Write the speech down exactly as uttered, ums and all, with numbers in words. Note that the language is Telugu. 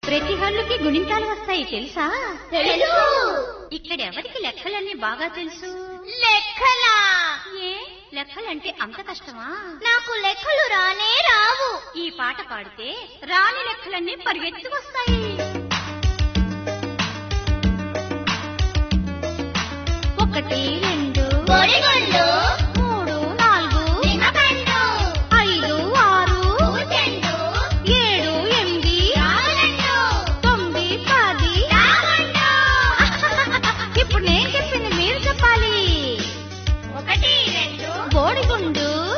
ప్రతి హల్లుకి గుణింతాలు వస్తాయి తెలుసా? తెలుసు. ఇక్కడ ఎవరికి లెక్కలన్నీ బాగా తెలుసు? లెక్కలా? ఏ లెక్కలంటే అంత కష్టమా? నాకు లెక్కలు రానే రావు. ఈ పాట పాడితే రాని లెక్కలన్నీ పరిగెత్తుకొస్తాయి. ఒకటి రెండు బొడిగుండు, మూడు నాలుగు నిమ్మపండు, ఐదు ఆరు పూచెండు, ఏడు ఎనిమిది రాగులండు, తొమ్మిది పది. రాగుండు. ఇప్పుడు నేను చెప్పింది మీరు చెప్పాలి. ఒకటి రెండు బోడిగుండు